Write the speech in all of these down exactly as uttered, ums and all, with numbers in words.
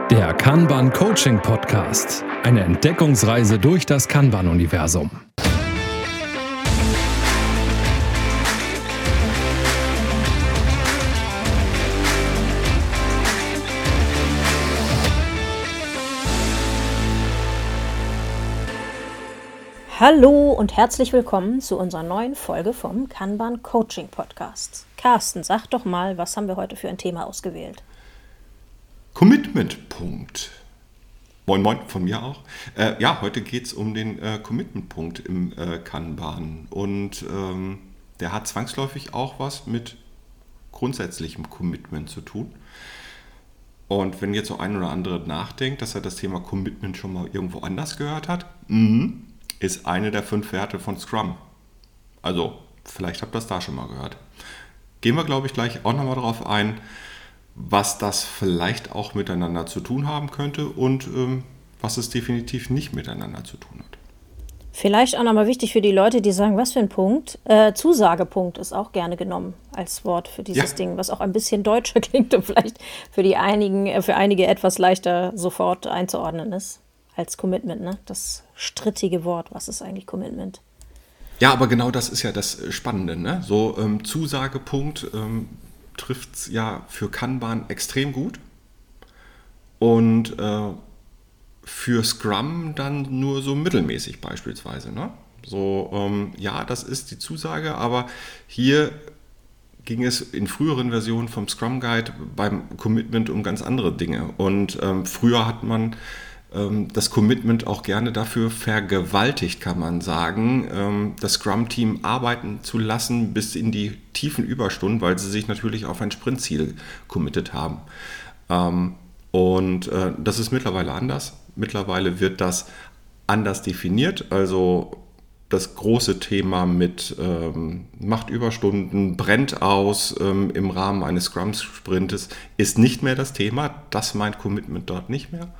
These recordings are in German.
Der Kanban Coaching Podcast. Eine Entdeckungsreise durch das Kanban-Universum. Hallo und herzlich willkommen zu unserer neuen Folge vom Kanban Coaching Podcast. Carsten, sag doch mal, was haben wir heute für ein Thema ausgewählt? Commitment-Punkt. Moin Moin, von mir auch. Äh, ja, heute geht es um den äh, Commitment-Punkt im äh, Kanban. Und ähm, der hat zwangsläufig auch was mit grundsätzlichem Commitment zu tun. Und wenn jetzt so ein oder andere nachdenkt, dass er das Thema Commitment schon mal irgendwo anders gehört hat, mhm, ist eine der fünf Werte von Scrum. Also, vielleicht habt ihr das da schon mal gehört. Gehen wir, glaube ich, gleich auch nochmal darauf ein, was das vielleicht auch miteinander zu tun haben könnte und ähm, was es definitiv nicht miteinander zu tun hat. Vielleicht auch nochmal wichtig für die Leute, die sagen, was für ein Punkt. Äh, Zusagepunkt ist auch gerne genommen als Wort für dieses ja. Ding, was auch ein bisschen deutscher klingt und vielleicht für die einigen, äh, für einige etwas leichter sofort einzuordnen ist als Commitment, ne? Das strittige Wort, was ist eigentlich Commitment? Ja, aber genau das ist ja das Spannende, ne? So ähm, Zusagepunkt ähm, trifft es ja für Kanban extrem gut und äh, für Scrum dann nur so mittelmäßig beispielsweise. Ne? So, ähm, ja, das ist die Zusage, aber hier ging es in früheren Versionen vom Scrum Guide beim Commitment um ganz andere Dinge. Und ähm, früher hat man ähm, das Commitment auch gerne dafür vergewaltigt, kann man sagen, ähm, das Scrum-Team arbeiten zu lassen bis in die tiefen Überstunden, weil sie sich natürlich auf ein Sprintziel committed haben. Ähm, und äh, das ist mittlerweile anders. Mittlerweile wird das anders definiert. Also das große Thema mit ähm, macht Überstunden, brennt aus ähm, im Rahmen eines Scrum-Sprintes ist nicht mehr das Thema. Das meint Commitment dort nicht mehr.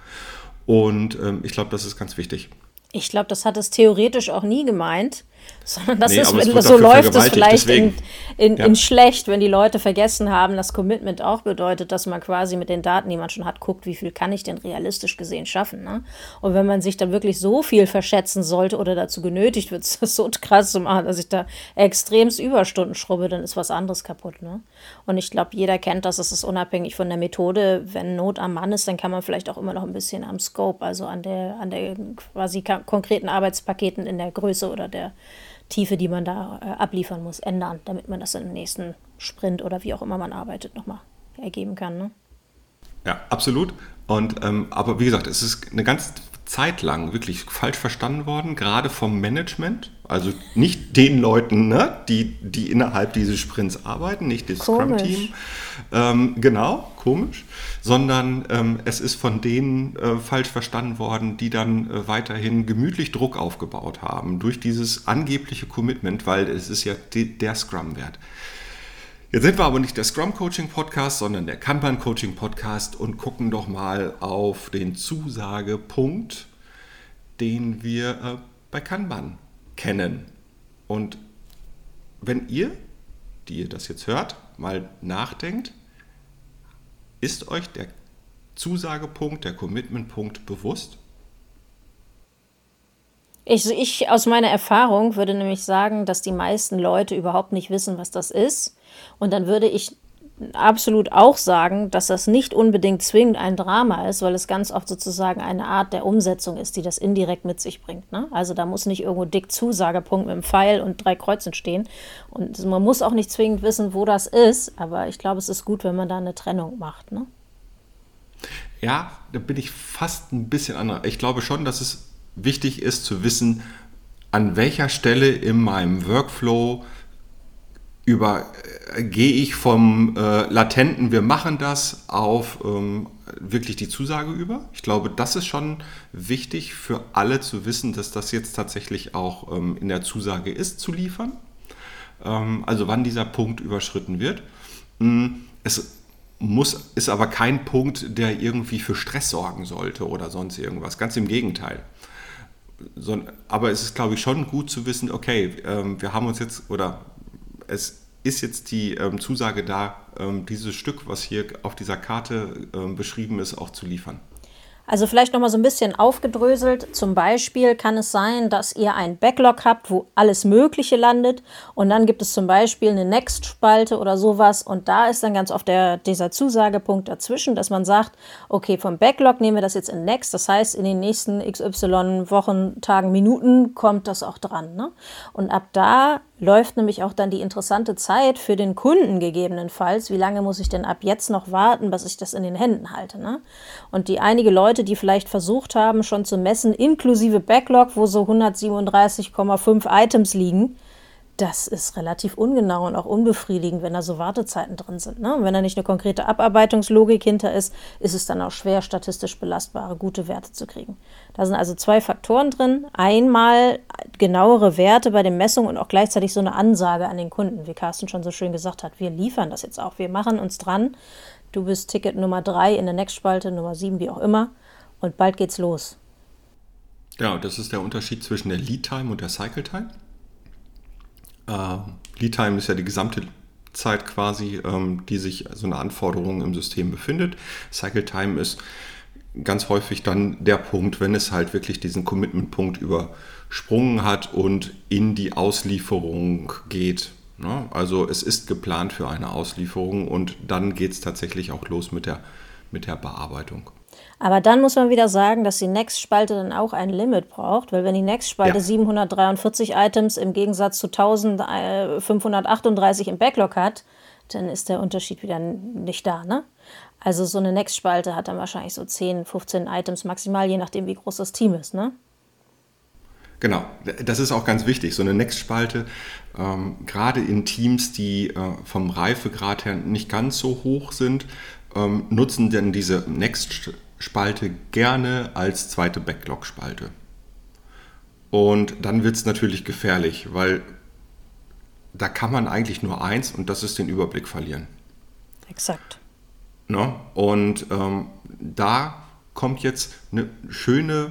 Und ähm, ich glaube, das ist ganz wichtig. Ich glaube, das hat es theoretisch auch nie gemeint, sondern das nee, ist, wenn das so läuft es vielleicht in, in, ja. in schlecht, wenn die Leute vergessen haben, dass Commitment auch bedeutet, dass man quasi mit den Daten, die man schon hat, guckt, wie viel kann ich denn realistisch gesehen schaffen. Ne? Und wenn man sich dann wirklich so viel verschätzen sollte oder dazu genötigt wird, das so krass zu machen, dass ich da extremst Überstunden schrubbe, dann ist was anderes kaputt. Ne? Und ich glaube, jeder kennt das, es ist unabhängig von der Methode. Wenn Not am Mann ist, dann kann man vielleicht auch immer noch ein bisschen am Scope, also an der, an der quasi konkreten Arbeitspaketen in der Größe oder der Tiefe, die man da äh, abliefern muss, ändern, damit man das im nächsten Sprint oder wie auch immer man arbeitet, nochmal ergeben kann. Ne? Ja, absolut. Und ähm, aber wie gesagt, es ist eine ganze Zeit lang wirklich falsch verstanden worden, gerade vom Management, also nicht den Leuten, ne, die, die innerhalb dieses Sprints arbeiten, nicht das Scrum-Team, ähm, genau, komisch, sondern ähm, es ist von denen äh, falsch verstanden worden, die dann äh, weiterhin gemütlich Druck aufgebaut haben durch dieses angebliche Commitment, weil es ist ja de- der Scrum-Wert. Jetzt sind wir aber nicht der Scrum-Coaching-Podcast, sondern der Kanban-Coaching-Podcast und gucken doch mal auf den Zusagepunkt, den wir äh, bei Kanban kennen. Und wenn ihr, die ihr das jetzt hört, mal nachdenkt, ist euch der Zusagepunkt, der Commitment-Punkt bewusst? Ich, ich aus meiner Erfahrung würde nämlich sagen, dass die meisten Leute überhaupt nicht wissen, was das ist. Und dann würde ich absolut auch sagen, dass das nicht unbedingt zwingend ein Drama ist, weil es ganz oft sozusagen eine Art der Umsetzung ist, die das indirekt mit sich bringt. Ne? Also da muss nicht irgendwo dick Zusagepunkt mit einem Pfeil und drei Kreuzen stehen. Und man muss auch nicht zwingend wissen, wo das ist. Aber ich glaube, es ist gut, wenn man da eine Trennung macht. Ne? Ja, da bin ich fast ein bisschen anderer. Ich glaube schon, dass es wichtig ist zu wissen, an welcher Stelle in meinem Workflow über äh, gehe ich vom äh, latenten, wir machen das, auf ähm, wirklich die Zusage über. Ich glaube, das ist schon wichtig für alle zu wissen, dass das jetzt tatsächlich auch ähm, in der Zusage ist, zu liefern. Ähm, also wann dieser Punkt überschritten wird. Es muss, ist aber kein Punkt, der irgendwie für Stress sorgen sollte oder sonst irgendwas. Ganz im Gegenteil. So, aber es ist, glaube ich, schon gut zu wissen, okay, ähm, wir haben uns jetzt, oder es ist jetzt die ähm, Zusage da, ähm, dieses Stück, was hier auf dieser Karte ähm, beschrieben ist, auch zu liefern. Also vielleicht nochmal so ein bisschen aufgedröselt. Zum Beispiel kann es sein, dass ihr einen Backlog habt, wo alles Mögliche landet. Und dann gibt es zum Beispiel eine Next-Spalte oder sowas. Und da ist dann ganz oft der, dieser Zusagepunkt dazwischen, dass man sagt, okay, vom Backlog nehmen wir das jetzt in Next. Das heißt, in den nächsten X Y Wochen, Tagen, Minuten kommt das auch dran. Ne? Und ab da läuft nämlich auch dann die interessante Zeit für den Kunden gegebenenfalls. Wie lange muss ich denn ab jetzt noch warten, bis ich das in den Händen halte? Ne? Und die einige Leute, die vielleicht versucht haben, schon zu messen, inklusive Backlog, wo so hundertsiebenunddreißig Komma fünf Items liegen, das ist relativ ungenau und auch unbefriedigend, wenn da so Wartezeiten drin sind. Ne? Und wenn da nicht eine konkrete Abarbeitungslogik hinter ist, ist es dann auch schwer, statistisch belastbare, gute Werte zu kriegen. Da sind also zwei Faktoren drin. Einmal genauere Werte bei den Messungen und auch gleichzeitig so eine Ansage an den Kunden, wie Carsten schon so schön gesagt hat. Wir liefern das jetzt auch, wir machen uns dran. Du bist Ticket Nummer drei in der Next-Spalte, Nummer sieben, wie auch immer. Und bald geht's los. Ja, das ist der Unterschied zwischen der Lead-Time und der Cycle-Time. Uh, Lead-Time ist ja die gesamte Zeit quasi, ähm, die sich so eine Anforderung im System befindet. Cycle-Time ist ganz häufig dann der Punkt, wenn es halt wirklich diesen Commitment-Punkt übersprungen hat und in die Auslieferung geht. Ne? Also es ist geplant für eine Auslieferung und dann geht es tatsächlich auch los mit der, mit der Bearbeitung. Aber dann muss man wieder sagen, dass die Next-Spalte dann auch ein Limit braucht, weil wenn die Next-Spalte ja. siebenhundertdreiundvierzig Items im Gegensatz zu eintausendfünfhundertachtunddreißig im Backlog hat, dann ist der Unterschied wieder nicht da, ne? Also so eine Next-Spalte hat dann wahrscheinlich so zehn, fünfzehn Items maximal, je nachdem wie groß das Team ist, ne? Genau, das ist auch ganz wichtig. So eine Next-Spalte, ähm, gerade in Teams, die äh, vom Reifegrad her nicht ganz so hoch sind, ähm, nutzen denn diese Next-Spalte gerne als zweite Backlog-Spalte. Und dann wird es natürlich gefährlich, weil da kann man eigentlich nur eins und das ist den Überblick verlieren. Exakt. Ne? Und ähm, da kommt jetzt eine schöne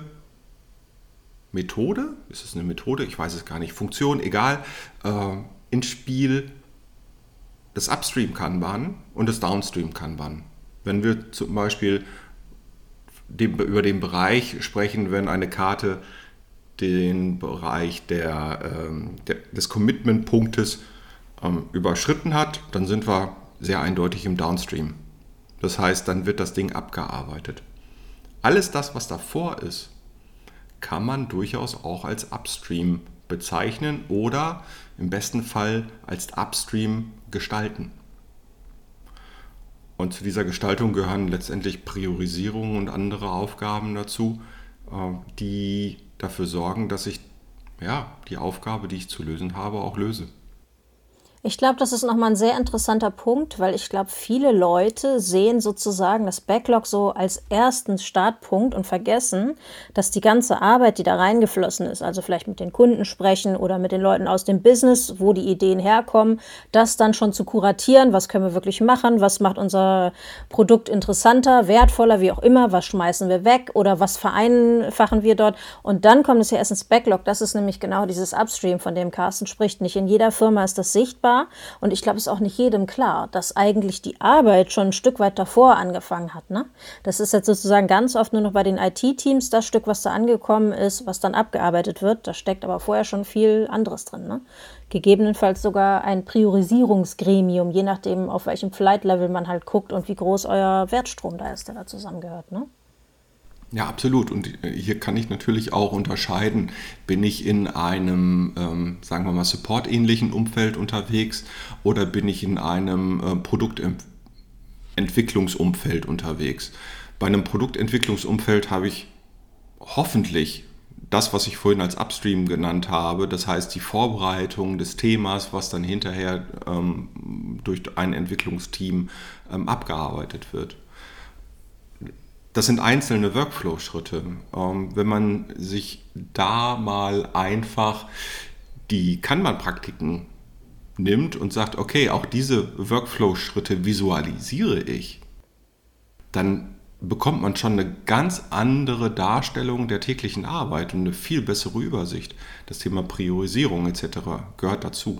Methode, ist es eine Methode, ich weiß es gar nicht, Funktion, egal, äh, ins Spiel das Upstream-Kanban und das Downstream-Kanban. Wenn wir zum Beispiel dem, über den Bereich sprechen, wenn eine Karte den Bereich der, ähm, der, des Commitment-Punktes ähm, überschritten hat, dann sind wir sehr eindeutig im Downstream. Das heißt, dann wird das Ding abgearbeitet. Alles das, was davor ist, kann man durchaus auch als Upstream bezeichnen oder im besten Fall als Upstream gestalten. Und zu dieser Gestaltung gehören letztendlich Priorisierungen und andere Aufgaben dazu, die dafür sorgen, dass ich ja, die Aufgabe, die ich zu lösen habe, auch löse. Ich glaube, das ist nochmal ein sehr interessanter Punkt, weil ich glaube, viele Leute sehen sozusagen das Backlog so als ersten Startpunkt und vergessen, dass die ganze Arbeit, die da reingeflossen ist, also vielleicht mit den Kunden sprechen oder mit den Leuten aus dem Business, wo die Ideen herkommen, das dann schon zu kuratieren, was können wir wirklich machen, was macht unser Produkt interessanter, wertvoller, wie auch immer, was schmeißen wir weg oder was vereinfachen wir dort und dann kommt es ja erst ins Backlog, das ist nämlich genau dieses Upstream, von dem Carsten spricht. Nicht in jeder Firma ist das sichtbar. Und ich glaube, es ist auch nicht jedem klar, dass eigentlich die Arbeit schon ein Stück weit davor angefangen hat. Ne? Das ist jetzt sozusagen ganz oft nur noch bei den I T-Teams das Stück, was da angekommen ist, was dann abgearbeitet wird. Da steckt aber vorher schon viel anderes drin. Ne? Gegebenenfalls sogar ein Priorisierungsgremium, je nachdem, auf welchem Flight-Level man halt guckt und wie groß euer Wertstrom da ist, der da zusammengehört. Ne? Ja, absolut. Und hier kann ich natürlich auch unterscheiden, bin ich in einem, ähm, sagen wir mal, Support-ähnlichen Umfeld unterwegs oder bin ich in einem äh, Produktentwicklungsumfeld unterwegs. Bei einem Produktentwicklungsumfeld habe ich hoffentlich das, was ich vorhin als Upstream genannt habe, das heißt die Vorbereitung des Themas, was dann hinterher ähm, durch ein Entwicklungsteam ähm, abgearbeitet wird. Das sind einzelne Workflow-Schritte. Ähm, wenn man sich da mal einfach die Kanban-Praktiken nimmt und sagt, okay, auch diese Workflow-Schritte visualisiere ich, dann bekommt man schon eine ganz andere Darstellung der täglichen Arbeit und eine viel bessere Übersicht. Das Thema Priorisierung et cetera gehört dazu.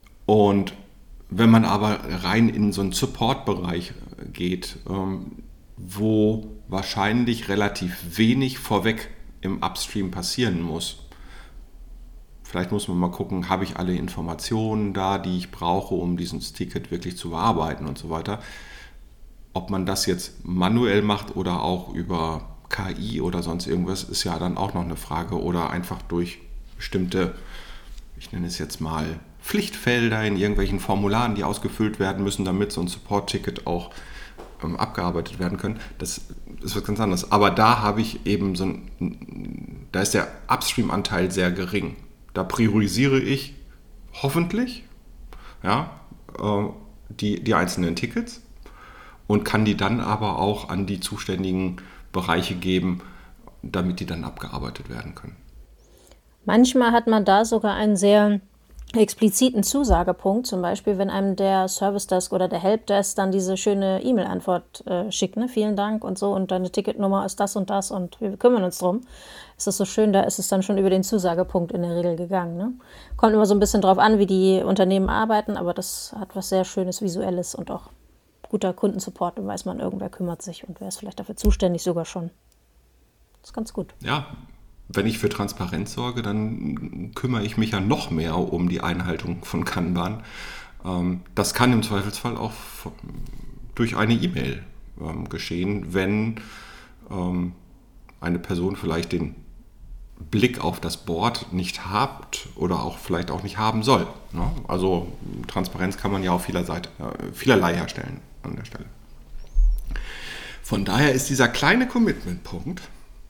Und wenn man aber rein in so einen Support-Bereich geht, wo wahrscheinlich relativ wenig vorweg im Upstream passieren muss. Vielleicht muss man mal gucken, habe ich alle Informationen da, die ich brauche, um dieses Ticket wirklich zu bearbeiten und so weiter. Ob man das jetzt manuell macht oder auch über K I oder sonst irgendwas, ist ja dann auch noch eine Frage. Oder einfach durch bestimmte, ich nenne es jetzt mal, Pflichtfelder in irgendwelchen Formularen, die ausgefüllt werden müssen, damit so ein Support-Ticket auch ähm, abgearbeitet werden können. Das ist was ganz anderes. Aber da habe ich eben so ein, da ist der Upstream-Anteil sehr gering. Da priorisiere ich hoffentlich ja, äh, die, die einzelnen Tickets und kann die dann aber auch an die zuständigen Bereiche geben, damit die dann abgearbeitet werden können. Manchmal hat man da sogar einen sehr expliziten Zusagepunkt, zum Beispiel, wenn einem der Service Desk oder der Helpdesk dann diese schöne E-Mail-Antwort äh, schickt, ne? Vielen Dank und so und deine Ticketnummer ist das und das und wir kümmern uns drum. Ist das so schön, da ist es dann schon über den Zusagepunkt in der Regel gegangen. Ne? Kommt immer so ein bisschen drauf an, wie die Unternehmen arbeiten, aber das hat was sehr Schönes, Visuelles und auch guter Kundensupport. Dann weiß man, irgendwer kümmert sich und wer ist vielleicht dafür zuständig sogar schon. Das ist ganz gut. Ja, wenn ich für Transparenz sorge, dann kümmere ich mich ja noch mehr um die Einhaltung von Kanban. Das kann im Zweifelsfall auch durch eine E-Mail geschehen, wenn eine Person vielleicht den Blick auf das Board nicht hat oder auch vielleicht auch nicht haben soll. Also Transparenz kann man ja auf vieler Seite, vielerlei herstellen an der Stelle. Von daher ist dieser kleine Commitment-Punkt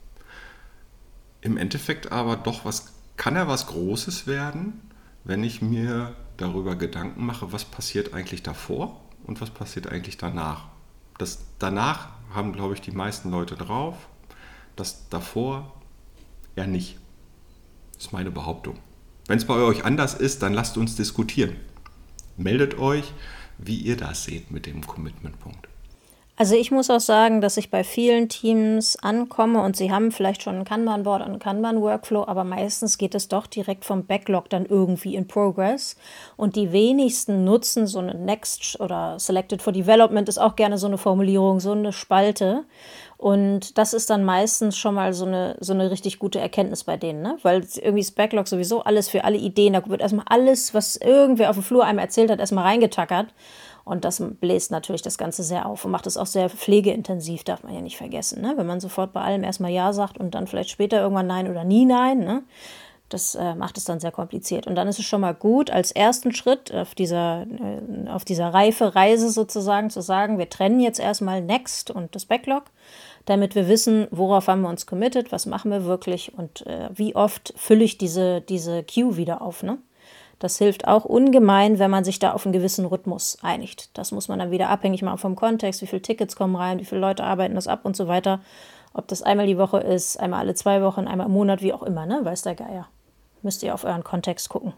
im Endeffekt aber doch was, kann er was Großes werden, wenn ich mir darüber Gedanken mache, was passiert eigentlich davor und was passiert eigentlich danach. Das danach haben, glaube ich, die meisten Leute drauf, das davor eher nicht. Das ist meine Behauptung. Wenn es bei euch anders ist, dann lasst uns diskutieren. Meldet euch, wie ihr das seht mit dem Commitment-Punkt. Also ich muss auch sagen, dass ich bei vielen Teams ankomme und sie haben vielleicht schon ein Kanban-Board und einen Kanban-Workflow, aber meistens geht es doch direkt vom Backlog dann irgendwie in Progress und die wenigsten nutzen so eine Next oder Selected for Development ist auch gerne so eine Formulierung, so eine Spalte und das ist dann meistens schon mal so eine, so eine richtig gute Erkenntnis bei denen, ne? Weil irgendwie das Backlog sowieso alles für alle Ideen, da wird erstmal alles, was irgendwer auf dem Flur einem erzählt hat, erstmal reingetackert. Und das bläst natürlich das Ganze sehr auf und macht es auch sehr pflegeintensiv, darf man ja nicht vergessen. Ne? Wenn man sofort bei allem erstmal Ja sagt und dann vielleicht später irgendwann Nein oder nie Nein, ne? Das äh, macht es dann sehr kompliziert. Und dann ist es schon mal gut, als ersten Schritt auf dieser, äh, auf dieser reife Reise sozusagen zu sagen, wir trennen jetzt erstmal Next und das Backlog, damit wir wissen, worauf haben wir uns committed, was machen wir wirklich und äh, wie oft fülle ich diese, diese Queue wieder auf, ne? Das hilft auch ungemein, wenn man sich da auf einen gewissen Rhythmus einigt. Das muss man dann wieder abhängig machen vom Kontext, wie viele Tickets kommen rein, wie viele Leute arbeiten das ab und so weiter. Ob das einmal die Woche ist, einmal alle zwei Wochen, einmal im Monat, wie auch immer, ne? Weiß der Geier. Müsst ihr auf euren Kontext gucken.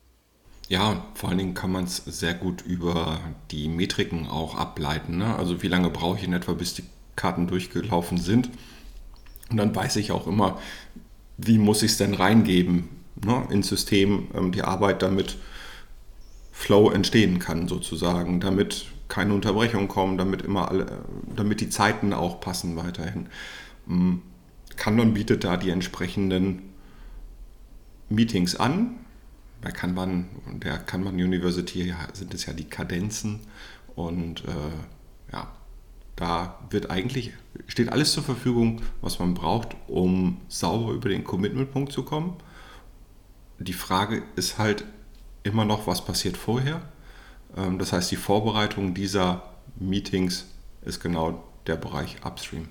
Ja, und vor allen Dingen kann man es sehr gut über die Metriken auch ableiten. Ne? Also wie lange brauche ich in etwa, bis die Karten durchgelaufen sind. Und dann weiß ich auch immer, wie muss ich es denn reingeben, ne, ins System, ähm, die Arbeit, damit Flow entstehen kann sozusagen, damit keine Unterbrechungen kommen, damit immer alle, damit die Zeiten auch passen weiterhin. Ähm, Kanban bietet da die entsprechenden Meetings an. Bei Kanban, der Kanban University sind es ja die Kadenzen und äh, ja, da wird eigentlich, steht alles zur Verfügung, was man braucht, um sauber über den Commitment-Punkt zu kommen. Die Frage ist halt immer noch, was passiert vorher. Das heißt, die Vorbereitung dieser Meetings ist genau der Bereich Upstream.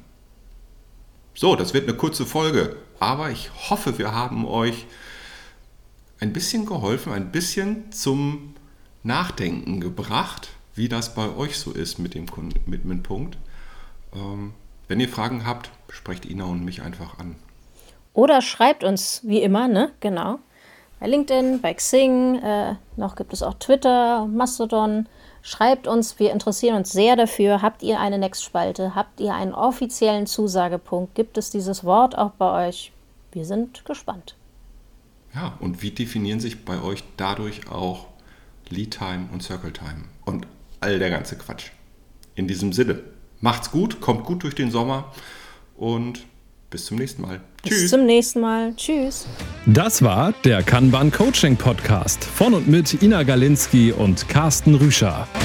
So, das wird eine kurze Folge, aber ich hoffe, wir haben euch ein bisschen geholfen, ein bisschen zum Nachdenken gebracht, wie das bei euch so ist mit dem Commitment-Punkt. Wenn ihr Fragen habt, sprecht Ina und mich einfach an. Oder schreibt uns, wie immer, ne? Genau. Bei LinkedIn, bei Xing, äh, noch gibt es auch Twitter, Mastodon. Schreibt uns, wir interessieren uns sehr dafür. Habt ihr eine Next-Spalte? Habt ihr einen offiziellen Zusagepunkt? Gibt es dieses Wort auch bei euch? Wir sind gespannt. Ja, und wie definieren sich bei euch dadurch auch Lead Time und Circle Time und all der ganze Quatsch? In diesem Sinne, Macht's gut, kommt gut durch den Sommer und bis zum nächsten Mal. Bis Tschüss. zum nächsten Mal. Tschüss. Das war der Kanban Coaching Podcast von und mit Ina Galinski und Carsten Rüscher.